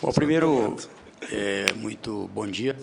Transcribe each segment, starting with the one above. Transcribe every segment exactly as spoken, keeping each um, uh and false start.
Bom, primeiro, é, muito bom dia.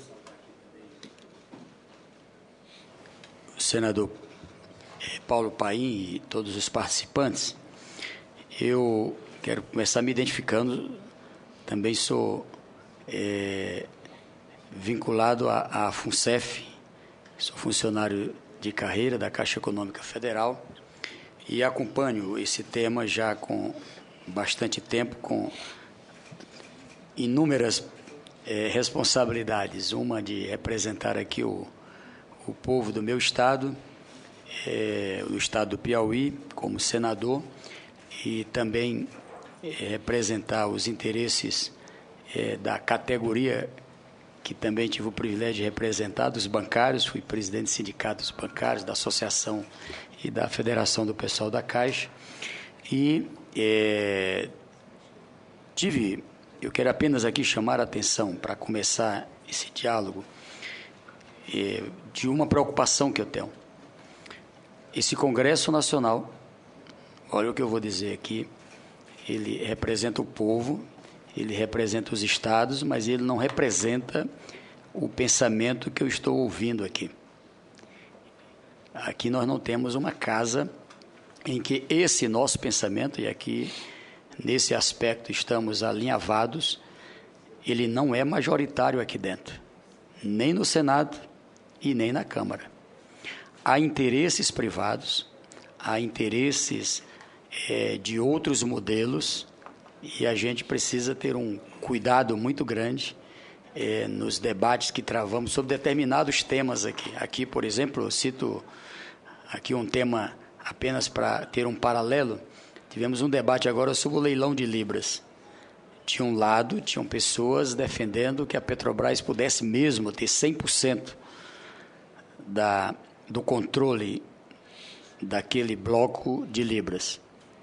O senador Paulo Paim e todos os participantes. Eu quero começar me identificando. Também sou é, vinculado à, à FUNCEF, sou funcionário de carreira da Caixa Econômica Federal e acompanho esse tema já com bastante tempo, com inúmeras é, responsabilidades. Uma de representar aqui o, o povo do meu estado, é, o estado do Piauí, como senador, e também é, representar os interesses é, da categoria que também tive o privilégio de representar, dos bancários. Fui presidente do Sindicato dos Bancários, da Associação e da Federação do Pessoal da Caixa. E é, tive, eu quero apenas aqui chamar a atenção, para começar esse diálogo, é, de uma preocupação que eu tenho. Esse Congresso Nacional, olha o que eu vou dizer aqui, ele representa o povo, ele representa os estados, mas ele não representa o pensamento que eu estou ouvindo aqui. Aqui nós não temos uma casa em que esse nosso pensamento, e aqui nesse aspecto estamos alinhavados, ele não é majoritário aqui dentro, nem no Senado e nem na Câmara. Há interesses privados, há interesses é, de outros modelos, e a gente precisa ter um cuidado muito grande é, nos debates que travamos sobre determinados temas aqui. Aqui, por exemplo, eu cito aqui um tema apenas para ter um paralelo. Tivemos um debate agora sobre o leilão de Libras. De um lado, tinham pessoas defendendo que a Petrobras pudesse mesmo ter cem por cento da, do controle daquele bloco de Libras.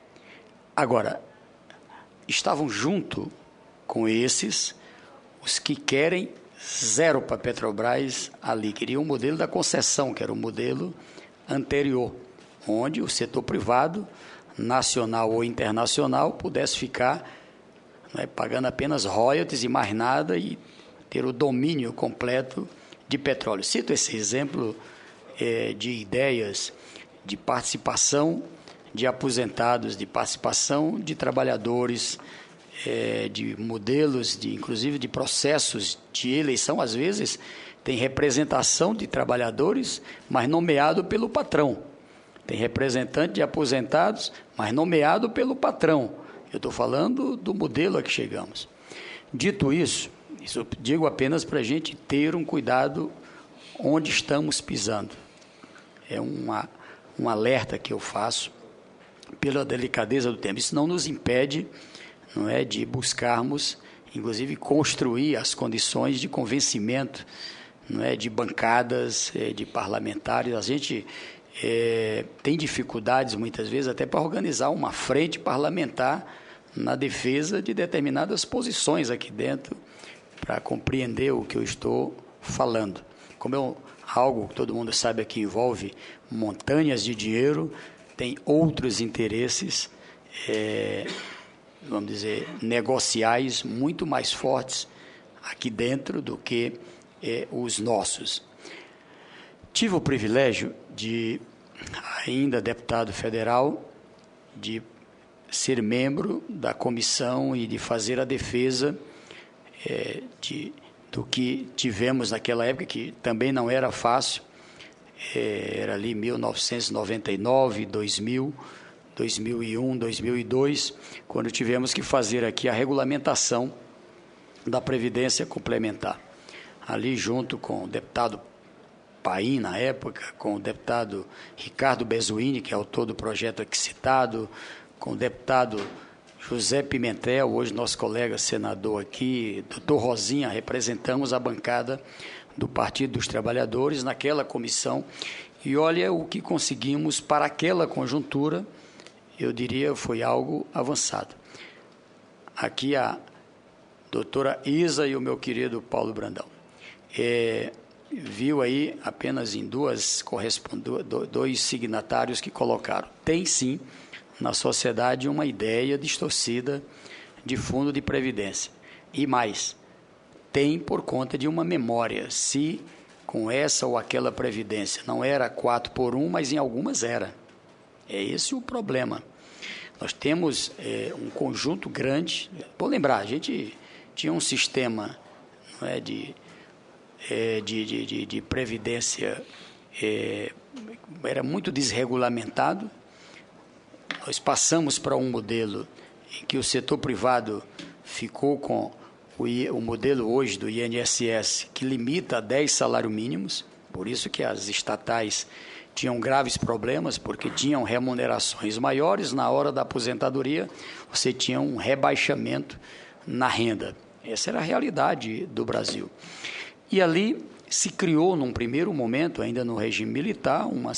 Agora, estavam junto com esses os que querem zero para a Petrobras ali. Queriam o modelo da concessão, que era o modelo anterior, onde o setor privado, nacional ou internacional, pudesse ficar, né, pagando apenas royalties e mais nada, e ter o domínio completo de petróleo. Cito esse exemplo é, de ideias de participação de aposentados, de participação de trabalhadores, é, de modelos, de, inclusive de processos de eleição. Às vezes tem representação de trabalhadores, mas nomeado pelo patrão. Tem representante de aposentados, mas nomeado pelo patrão. Eu estou falando do modelo a que chegamos. Dito isso, isso eu digo apenas para a gente ter um cuidado onde estamos pisando. É uma, um alerta que eu faço pela delicadeza do tema. Isso não nos impede, não é, de buscarmos, inclusive, construir as condições de convencimento, não é, de bancadas, é, de parlamentares. A gente é, tem dificuldades, muitas vezes, até para organizar uma frente parlamentar na defesa de determinadas posições aqui dentro, para compreender o que eu estou falando. Como é algo que todo mundo sabe aqui envolve montanhas de dinheiro, tem outros interesses, é, vamos dizer, negociais muito mais fortes aqui dentro do que é, os nossos. Tive o privilégio de, ainda deputado federal, de ser membro da comissão e de fazer a defesa é, de, do que tivemos naquela época, que também não era fácil. Era ali mil novecentos e noventa e nove, dois mil, dois mil e um, dois mil e dois, quando tivemos que fazer aqui a regulamentação da Previdência Complementar. Ali junto com o deputado Paim, na época, com o deputado Ricardo Bezuini, que é autor do projeto aqui citado, com o deputado José Pimentel, hoje nosso colega senador aqui, doutor Rosinha, representamos a bancada do Partido dos Trabalhadores naquela comissão, e olha o que conseguimos para aquela conjuntura, eu diria, foi algo avançado. Aqui a doutora Isa e o meu querido Paulo Brandão. É, viu aí apenas em duas correspond... dois signatários que colocaram. Tem sim, na sociedade, uma ideia distorcida de fundo de previdência. E mais, tem por conta de uma memória. Se com essa ou aquela previdência não era quatro por um, mas em algumas era. É esse o problema. Nós temos é, um conjunto grande. Vou lembrar, a gente tinha um sistema, não é, de, é, de, de, de, de previdência, é, era muito desregulamentado. Nós passamos para um modelo em que o setor privado ficou com o, I, o modelo hoje do I N S S, que limita a dez salários mínimos, por isso que as estatais tinham graves problemas, porque tinham remunerações maiores, na hora da aposentadoria você tinha um rebaixamento na renda. Essa era a realidade do Brasil. E ali se criou, num primeiro momento, ainda no regime militar, uma,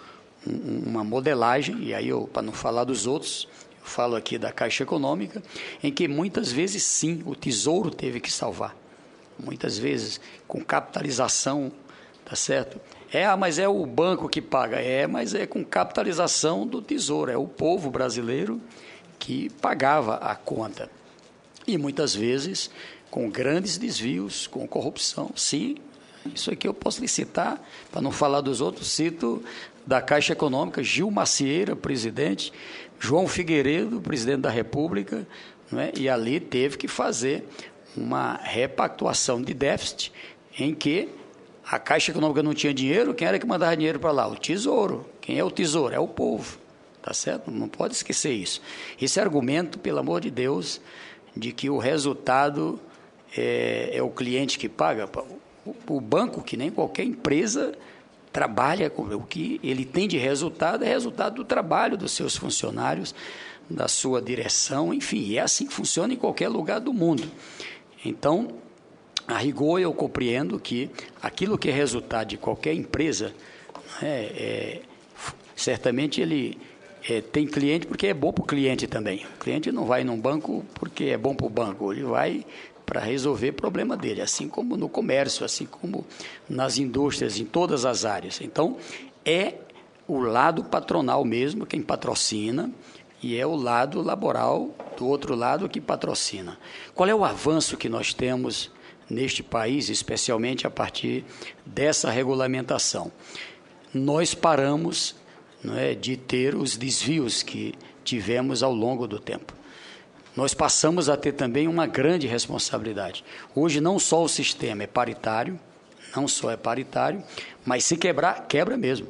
uma modelagem, e aí, para não falar dos outros, eu falo aqui da Caixa Econômica, em que muitas vezes, sim, o Tesouro teve que salvar. Muitas vezes, com capitalização, tá certo? É, ah, mas é o banco que paga. É, mas é com capitalização do Tesouro. É o povo brasileiro que pagava a conta. E muitas vezes com grandes desvios, com corrupção. Sim, isso aqui eu posso lhe citar, para não falar dos outros, cito da Caixa Econômica, Gil Macieira, presidente, João Figueiredo, presidente da República, não é? E ali teve que fazer uma repactuação de déficit em que a Caixa Econômica não tinha dinheiro, quem era que mandava dinheiro para lá? O Tesouro. Quem é o Tesouro? É o povo. Tá certo? Não pode esquecer isso. Esse argumento, pelo amor de Deus, de que o resultado é, é o cliente que paga. O, o banco, que nem qualquer empresa, trabalha com o que ele tem de resultado, é resultado do trabalho dos seus funcionários, da sua direção, enfim, é assim que funciona em qualquer lugar do mundo. Então, a rigor, eu compreendo que aquilo que é resultado de qualquer empresa, é, é, certamente ele é, tem cliente porque é bom para o cliente também. O cliente não vai num banco porque é bom para o banco, ele vai para resolver problema dele, assim como no comércio, assim como nas indústrias, em todas as áreas. Então, é o lado patronal mesmo quem patrocina, e é o lado laboral do outro lado que patrocina. Qual é o avanço que nós temos neste país, especialmente a partir dessa regulamentação? Nós paramos, não é, de ter os desvios que tivemos ao longo do tempo. Nós passamos a ter também uma grande responsabilidade. Hoje não só o sistema é paritário, não só é paritário, mas se quebrar, quebra mesmo.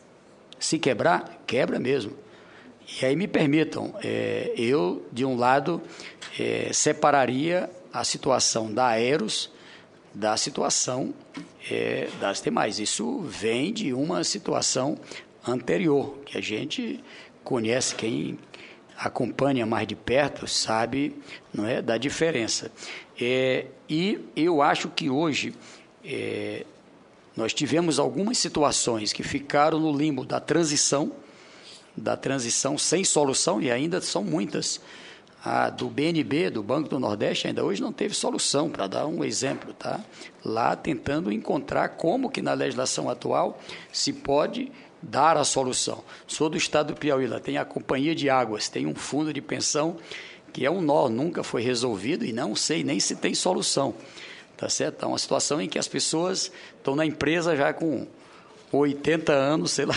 Se quebrar, quebra mesmo. E aí me permitam, é, eu, de um lado, é, separaria a situação da Aeros da situação é, das demais. Isso vem de uma situação anterior, que a gente conhece, quem acompanha mais de perto sabe, não é, da diferença. É, e eu acho que hoje é, nós tivemos algumas situações que ficaram no limbo da transição, da transição sem solução, e ainda são muitas. A do B N B, do Banco do Nordeste, ainda hoje não teve solução, para dar um exemplo, tá? Lá tentando encontrar como que na legislação atual se pode dar a solução. Sou do estado do Piauí, lá tem a Companhia de Águas, tem um fundo de pensão que é um nó, nunca foi resolvido e não sei nem se tem solução, tá certo? É uma situação em que as pessoas estão na empresa já com oitenta anos, sei lá,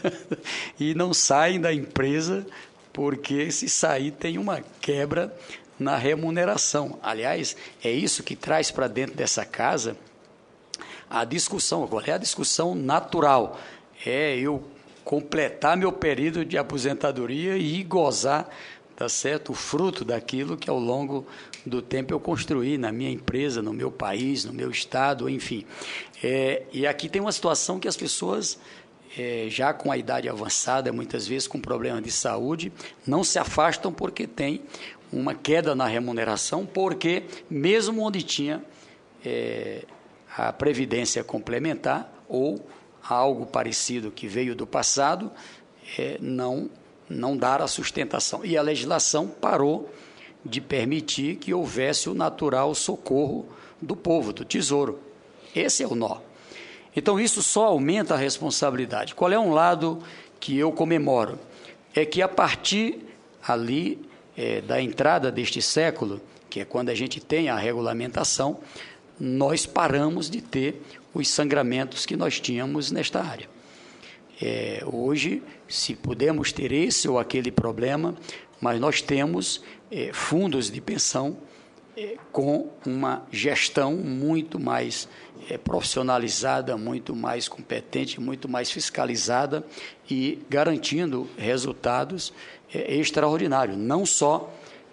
e não saem da empresa, porque se sair tem uma quebra na remuneração. Aliás, é isso que traz para dentro dessa casa a discussão. Qual é a discussão natural? É eu completar meu período de aposentadoria e gozar, tá certo, o fruto daquilo que ao longo do tempo eu construí na minha empresa, no meu país, no meu estado, enfim. É, e aqui tem uma situação que as pessoas... É, já com a idade avançada, muitas vezes com problema de saúde, não se afastam porque tem uma queda na remuneração, porque mesmo onde tinha é, a previdência complementar ou algo parecido que veio do passado, é, não, não dar a sustentação. E a legislação parou de permitir que houvesse o natural socorro do povo, do Tesouro. Esse é o nó. Então, isso só aumenta a responsabilidade. Qual é um lado que eu comemoro? É que, a partir ali é, da entrada deste século, que é quando a gente tem a regulamentação, nós paramos de ter os sangramentos que nós tínhamos nesta área. É, hoje, se pudermos ter esse ou aquele problema, mas nós temos é, fundos de pensão é, com uma gestão muito mais é, profissionalizada, muito mais competente, muito mais fiscalizada e garantindo resultados é, extraordinários, não só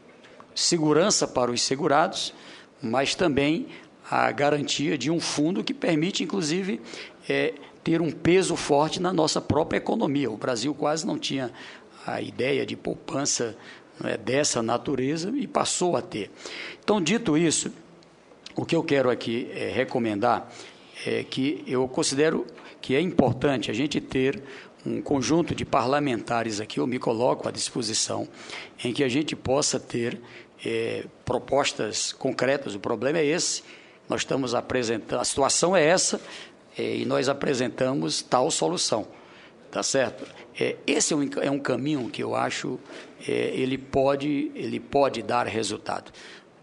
segurança para os segurados, mas também a garantia de um fundo que permite, inclusive, é, ter um peso forte na nossa própria economia. O Brasil quase não tinha a ideia de poupança, não é, dessa natureza e passou a ter. Então, dito isso, o que eu quero aqui é, recomendar é que eu considero que é importante a gente ter um conjunto de parlamentares aqui, eu me coloco à disposição, em que a gente possa ter é, propostas concretas. O problema é esse, nós estamos apresentando, a situação é essa, é, e nós apresentamos tal solução, tá certo? É, esse é um, é um caminho que eu acho, é, ele, pode, ele pode dar resultado.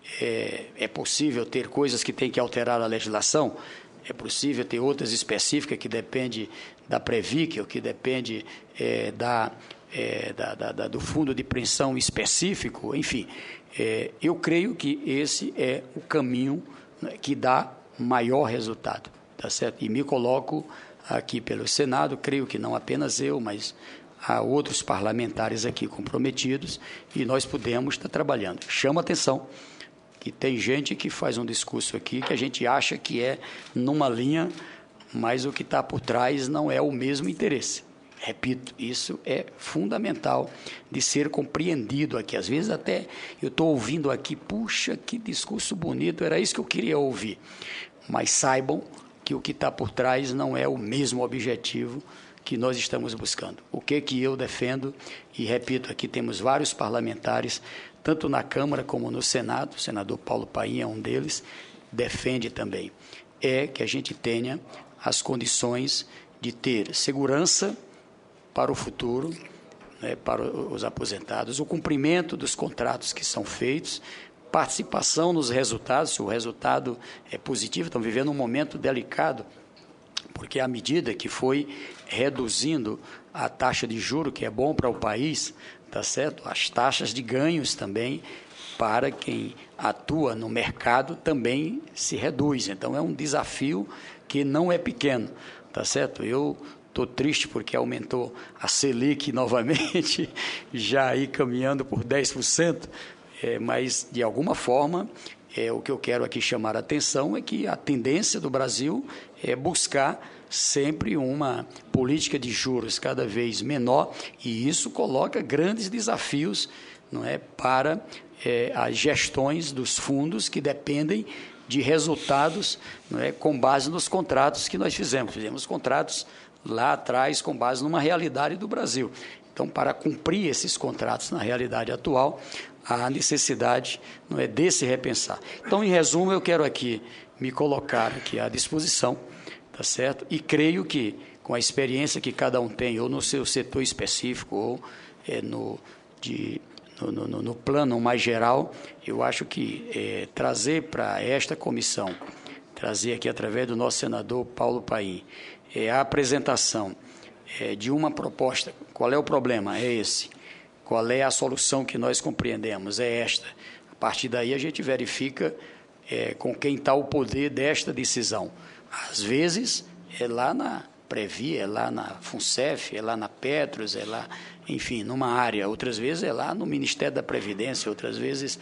É, é possível ter coisas que tem que alterar a legislação, é possível ter outras específicas que dependem da Previc, ou que depende é, da, é, da, da, da, do fundo de pensão específico, enfim. É, eu creio que esse é o caminho, né, que dá maior resultado, tá certo? E me coloco aqui pelo Senado, creio que não apenas eu, mas há outros parlamentares aqui comprometidos, e nós podemos estar trabalhando. Chama atenção que tem gente que faz um discurso aqui que a gente acha que é numa linha, mas o que está por trás não é o mesmo interesse. Repito, isso é fundamental de ser compreendido aqui. Às vezes até eu estou ouvindo aqui, puxa, que discurso bonito, era isso que eu queria ouvir. Mas saibam que o que está por trás não é o mesmo objetivo que nós estamos buscando. O que que eu defendo, e repito, aqui temos vários parlamentares, tanto na Câmara como no Senado, o senador Paulo Paim é um deles, defende também, é que a gente tenha as condições de ter segurança para o futuro, né, para os aposentados, o cumprimento dos contratos que são feitos, participação nos resultados, se o resultado é positivo. Estamos vivendo um momento delicado, porque à medida que foi reduzindo a taxa de juro, que é bom para o país, tá certo? As taxas de ganhos também, para quem atua no mercado, também se reduz. Então, é um desafio que não é pequeno, tá certo? Eu estou triste porque aumentou a Selic novamente, já aí caminhando por dez por cento, é, mas, de alguma forma, é, o que eu quero aqui chamar a atenção é que a tendência do Brasil é buscar sempre uma política de juros cada vez menor, e isso coloca grandes desafios, não é, para é, as gestões dos fundos que dependem de resultados, não é, com base nos contratos que nós fizemos. Fizemos contratos lá atrás com base numa realidade do Brasil. Então, para cumprir esses contratos na realidade atual, há necessidade, não é, desse repensar. Então, em resumo, eu quero aqui me colocar aqui à disposição, tá certo? E creio que, com a experiência que cada um tem, ou no seu setor específico, ou é, no, de, no, no, no plano mais geral, eu acho que é, trazer para esta comissão, trazer aqui através do nosso senador Paulo Paim, é, a apresentação é, de uma proposta. Qual é o problema? É esse. Qual é a solução que nós compreendemos? É esta. A partir daí a gente verifica é, com quem está o poder desta decisão. Às vezes é lá na Previ, é lá na FUNCEF, é lá na Petros, é lá, enfim, numa área. Outras vezes é lá no Ministério da Previdência, outras vezes,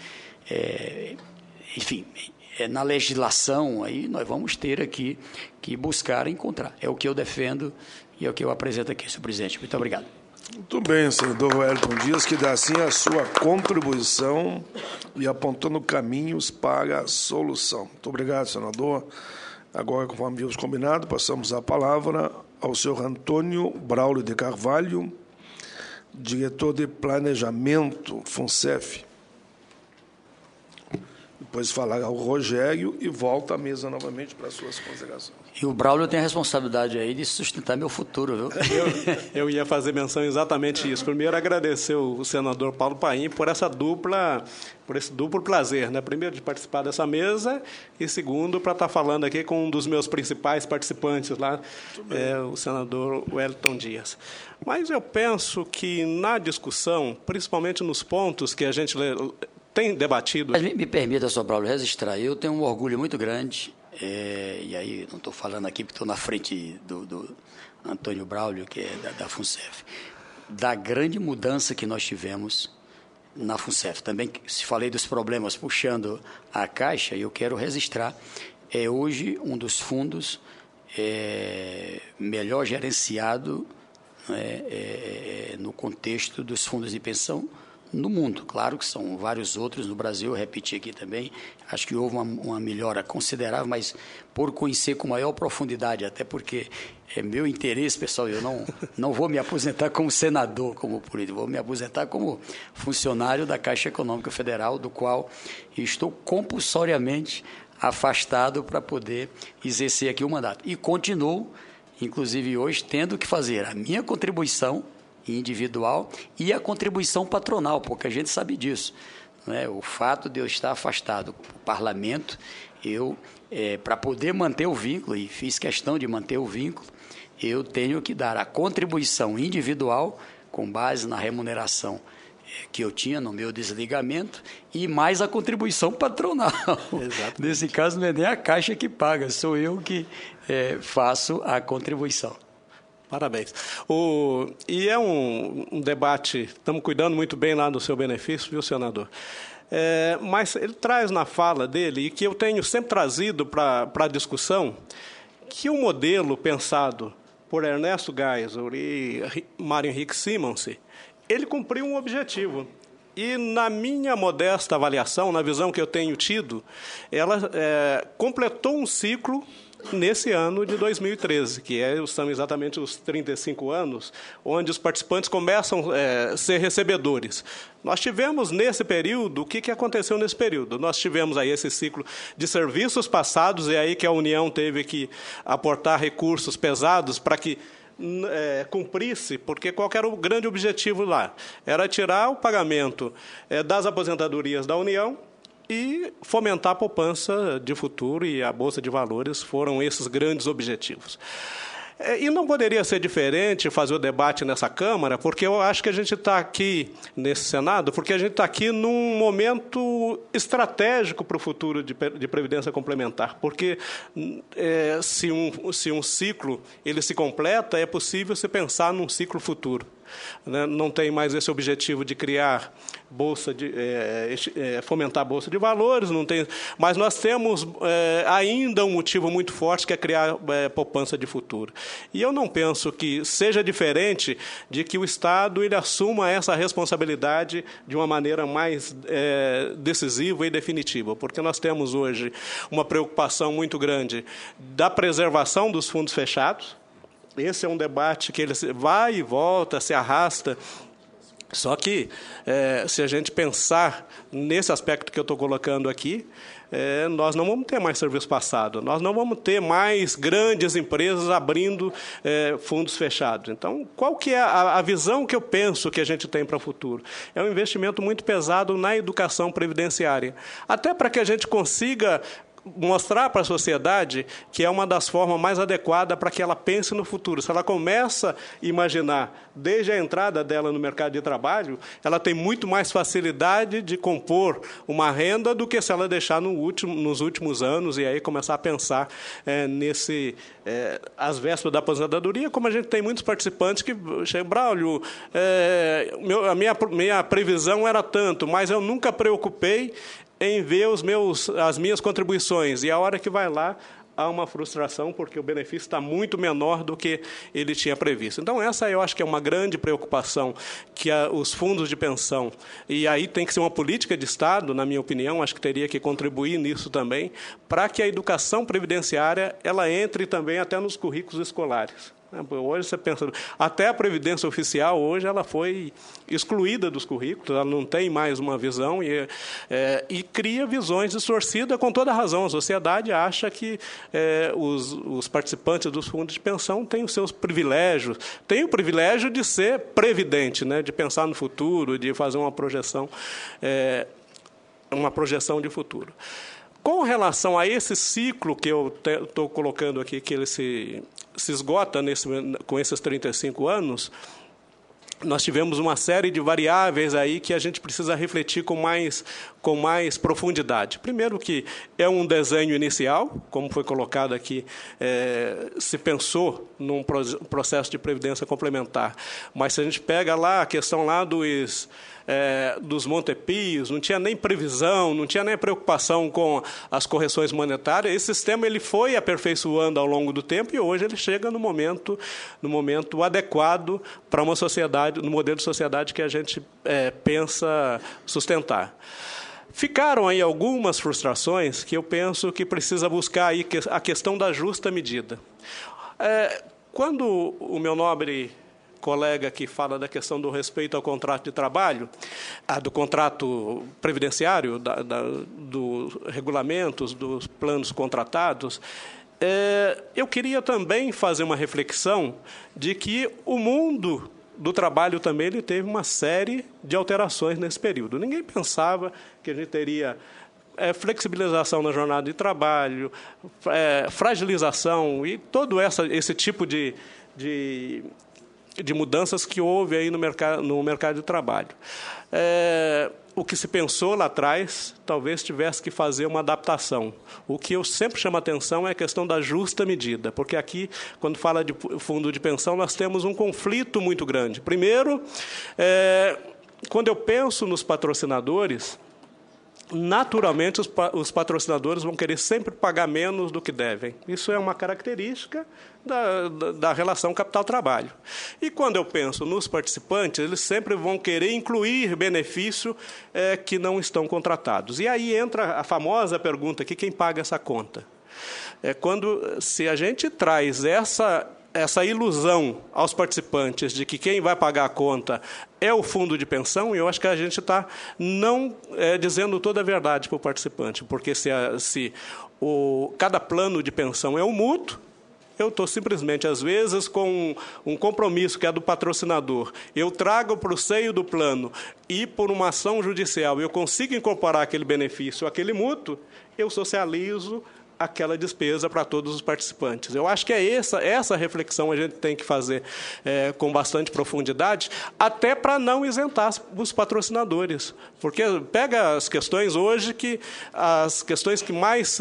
é, enfim, é na legislação. Aí nós vamos ter aqui que buscar encontrar. É o que eu defendo e é o que eu apresento aqui, senhor presidente. Muito obrigado. Muito bem, senador Wellington Dias, que dá assim a sua contribuição e apontando caminhos para a solução. Muito obrigado, senador. Agora, conforme vimos combinado, passamos a palavra ao senhor Antônio Braulio de Carvalho, diretor de Planejamento, FUNCEF. depois falar ao Rogério e volta à mesa novamente para as suas considerações. E o Braulio tem a responsabilidade aí de sustentar meu futuro, viu? Eu, eu ia fazer menção exatamente isso. Primeiro, agradecer o senador Paulo Paim por essa dupla, por esse duplo prazer, né? Primeiro, de participar dessa mesa e, segundo, para estar falando aqui com um dos meus principais participantes lá, é, o senador Wellington Dias. Mas eu penso que na discussão, principalmente nos pontos que a gente tem debatido... Mas me, me permita, senhor Braulio, registrar. Eu tenho um orgulho muito grande. É, e aí, não estou falando aqui porque estou na frente do, do Antônio Braulio, que é da, da FUNCEF, da grande mudança que nós tivemos na FUNCEF. Também, se falei dos problemas puxando a Caixa, eu quero registrar, é hoje um dos fundos é, melhor gerenciado é, é, no contexto dos fundos de pensão no mundo. Claro que são vários outros no Brasil, eu repeti aqui também, acho que houve uma, uma melhora considerável, mas por conhecer com maior profundidade, até porque é meu interesse, pessoal, eu não, não vou me aposentar como senador, como político, vou me aposentar como funcionário da Caixa Econômica Federal, do qual estou compulsoriamente afastado para poder exercer aqui o mandato. E continuo, inclusive hoje, tendo que fazer a minha contribuição individual e a contribuição patronal, porque a gente sabe disso, né? O fato de eu estar afastado do parlamento, eu, é, para poder manter o vínculo, e fiz questão de manter o vínculo, eu tenho que dar a contribuição individual com base na remuneração é, que eu tinha no meu desligamento e mais a contribuição patronal. Exato. Nesse caso, não é nem a Caixa que paga, sou eu que é, faço a contribuição. Parabéns. O, e é um, um debate, estamos cuidando muito bem lá do seu benefício, viu, senador? É, mas ele traz na fala dele, e que eu tenho sempre trazido para a discussão, que o modelo pensado por Ernesto Geisel e Mário Henrique Simonsen, ele cumpriu um objetivo. E, na minha modesta avaliação, na visão que eu tenho tido, ela é, completou um ciclo nesse ano de dois mil e treze, que é, são exatamente os trinta e cinco anos, onde os participantes começam a é, ser recebedores. Nós tivemos, nesse período, o que, que aconteceu nesse período? Nós tivemos aí esse ciclo de serviços passados, e aí que a União teve que aportar recursos pesados para que É, cumprisse, porque qual era o grande objetivo lá? Era tirar o pagamento é, das aposentadorias da União e fomentar a poupança de futuro, e a Bolsa de Valores foram esses grandes objetivos. É, e não poderia ser diferente fazer o debate nessa Câmara, porque eu acho que a gente está aqui, nesse Senado, porque a gente está aqui num momento estratégico para o futuro de, de Previdência Complementar, porque é, se, um, se um ciclo ele se completa, é possível se pensar num ciclo futuro. Não tem mais esse objetivo de criar bolsa de é, é, fomentar a bolsa de valores, não tem, mas nós temos é, ainda um motivo muito forte, que é criar é, poupança de futuro. E eu não penso que seja diferente de que o Estado ele assuma essa responsabilidade de uma maneira mais é, decisiva e definitiva, porque nós temos hoje uma preocupação muito grande da preservação dos fundos fechados. Esse é um debate que ele vai e volta, se arrasta. Só que, é, se a gente pensar nesse aspecto que eu estou colocando aqui, é, nós não vamos ter mais serviço passado, nós não vamos ter mais grandes empresas abrindo é, fundos fechados. Então, qual que é a, a visão que eu penso que a gente tem para o futuro? É um investimento muito pesado na educação previdenciária, até para que a gente consiga mostrar para a sociedade que é uma das formas mais adequadas para que ela pense no futuro. Se ela começa a imaginar, desde a entrada dela no mercado de trabalho, ela tem muito mais facilidade de compor uma renda do que se ela deixar no último, nos últimos anos e aí começar a pensar é, nesse, é, às vésperas da aposentadoria, como a gente tem muitos participantes que chegam, Braulio, é, meu, a minha, minha previsão era tanto, mas eu nunca preocupei em ver os meus, as minhas contribuições, e a hora que vai lá, há uma frustração, porque o benefício está muito menor do que ele tinha previsto. Então, essa eu acho que é uma grande preocupação, que a, os fundos de pensão, e aí tem que ser uma política de Estado, na minha opinião, acho que teria que contribuir nisso também, para que a educação previdenciária ela entre também até nos currículos escolares. Hoje você pensa, até a Previdência Oficial, hoje ela foi excluída dos currículos, ela não tem mais uma visão e, é, e cria visões distorcidas com toda a razão. A sociedade acha que é, os, os participantes dos fundos de pensão têm os seus privilégios, têm o privilégio de ser previdente, né, de pensar no futuro, de fazer uma projeção, é, uma projeção de futuro. Com relação a esse ciclo que eu estou colocando aqui, que ele se, se esgota nesse, com esses trinta e cinco anos, nós tivemos uma série de variáveis aí que a gente precisa refletir com mais, com mais profundidade. Primeiro que é um desenho inicial, como foi colocado aqui, é, se pensou num processo de previdência complementar, mas se a gente pega lá a questão lá dos... É, dos Montepios, não tinha nem previsão, não tinha nem preocupação com as correções monetárias. Esse sistema ele foi aperfeiçoando ao longo do tempo e hoje ele chega no momento, no momento adequado para uma sociedade, no modelo de sociedade que a gente é, pensa sustentar. Ficaram aí algumas frustrações que eu penso que precisa buscar aí a questão da justa medida. É, quando o meu nobre colega que fala da questão do respeito ao contrato de trabalho, ah, do contrato previdenciário, da, da, dos regulamentos, dos planos contratados, é, eu queria também fazer uma reflexão de que o mundo do trabalho também ele teve uma série de alterações nesse período. Ninguém pensava que a gente teria é, flexibilização na jornada de trabalho, é, fragilização e todo essa, esse tipo de... de de mudanças que houve aí no mercado, no mercado de trabalho. É, o que se pensou lá atrás, talvez tivesse que fazer uma adaptação. O que eu sempre chamo a atenção é a questão da justa medida, porque aqui, quando fala de fundo de pensão, nós temos um conflito muito grande. Primeiro, é, quando eu penso nos patrocinadores, naturalmente os, os patrocinadores vão querer sempre pagar menos do que devem. Isso é uma característica da, da, da relação capital-trabalho. E quando eu penso nos participantes, eles sempre vão querer incluir benefício é, que não estão contratados. E aí entra a famosa pergunta aqui, quem paga essa conta? É quando, se a gente traz essa... essa ilusão aos participantes de que quem vai pagar a conta é o fundo de pensão, eu acho que a gente está não é, dizendo toda a verdade para o participante, porque se, a, se o, cada plano de pensão é um mútuo, eu estou simplesmente, às vezes, com um, um compromisso que é do patrocinador, eu trago para o seio do plano e, por uma ação judicial, eu consigo incorporar aquele benefício, aquele mútuo, eu socializo aquela despesa para todos os participantes. Eu acho que é essa, essa reflexão a gente tem que fazer é, com bastante profundidade, até para não isentar os patrocinadores. Porque pega as questões hoje, que as questões que mais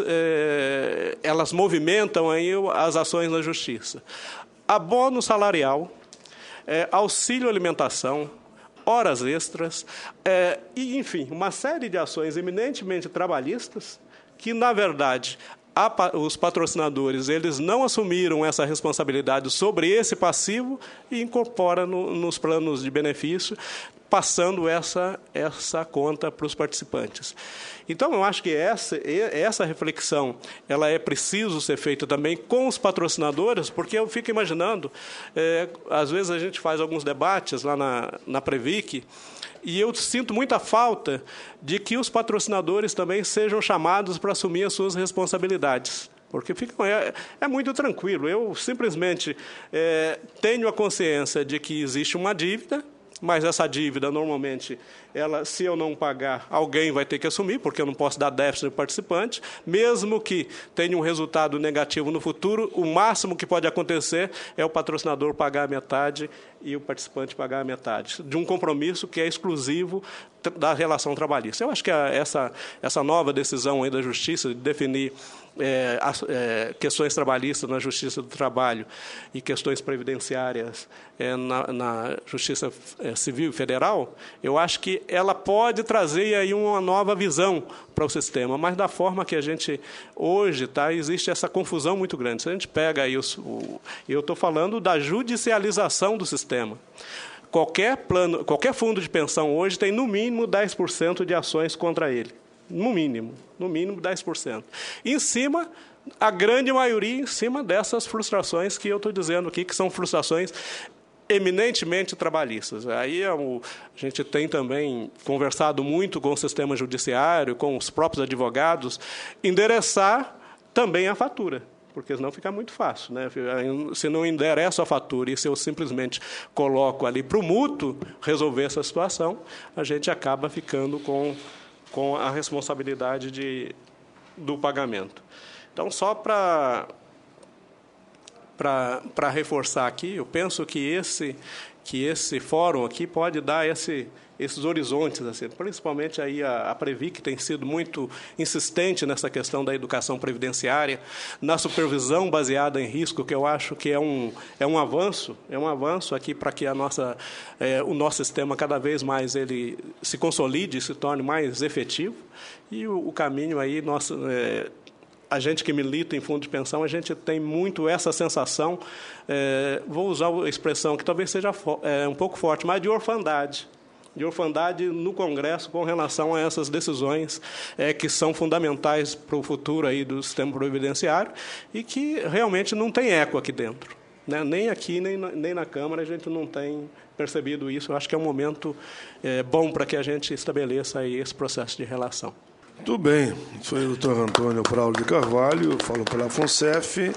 é, elas movimentam aí as ações na justiça. Abono salarial, é, auxílio alimentação, horas extras, é, e, enfim, uma série de ações eminentemente trabalhistas que, na verdade, a, os patrocinadores eles não assumiram essa responsabilidade sobre esse passivo e incorporam no, nos planos de benefício, passando essa, essa conta para os participantes. Então, eu acho que essa, essa reflexão ela é preciso ser feita também com os patrocinadores, porque eu fico imaginando, é, às vezes a gente faz alguns debates lá na, na Previc, e eu sinto muita falta de que os patrocinadores também sejam chamados para assumir as suas responsabilidades. Porque fica, é, é muito tranquilo. Eu simplesmente é, tenho a consciência de que existe uma dívida, mas essa dívida, normalmente, ela, se eu não pagar, alguém vai ter que assumir, porque eu não posso dar déficit no participante. Mesmo que tenha um resultado negativo no futuro, o máximo que pode acontecer é o patrocinador pagar a metade e o participante pagar a metade, de um compromisso que é exclusivo da relação trabalhista. Eu acho que a, essa, essa nova decisão aí da Justiça de definir é, as, é, questões trabalhistas na Justiça do Trabalho e questões previdenciárias é, na, na Justiça é, Civil e Federal, eu acho que ela pode trazer aí uma nova visão para o sistema, mas da forma que a gente hoje tá, existe essa confusão muito grande. Se a gente pega aí, os, o, eu estou falando da judicialização do sistema. Qualquer plano, qualquer fundo de pensão hoje tem no mínimo dez por cento de ações contra ele. No mínimo, no mínimo dez por cento. Em cima, a grande maioria em cima dessas frustrações que eu estou dizendo aqui, que são frustrações eminentemente trabalhistas. Aí a gente tem também conversado muito com o sistema judiciário, com os próprios advogados, endereçar também a fatura, porque senão fica muito fácil, né? Se não endereço a fatura e se eu simplesmente coloco ali para o mútuo resolver essa situação, a gente acaba ficando com, com a responsabilidade de, do pagamento. Então, só para... Para reforçar aqui, eu penso que esse, que esse fórum aqui pode dar esse, esses horizontes, assim, principalmente aí a, a Previ, que tem sido muito insistente nessa questão da educação previdenciária, na supervisão baseada em risco, que eu acho que é um, é um avanço, é um avanço aqui para que a nossa, é, o nosso sistema cada vez mais ele se consolide e se torne mais efetivo. E o, o caminho aí, nosso... É, a gente que milita em fundo de pensão, a gente tem muito essa sensação, é, vou usar a expressão que talvez seja é, um pouco forte, mas de orfandade. De orfandade no Congresso com relação a essas decisões é, que são fundamentais para o futuro aí do sistema previdenciário e que realmente não tem eco aqui dentro. Né? Nem aqui, nem na, nem na Câmara, a gente não tem percebido isso. Eu acho que é um momento é, bom para que a gente estabeleça aí esse processo de relação. Tudo bem. Sou o doutor Antônio Braulio de Carvalho, falo pela FUNCEF.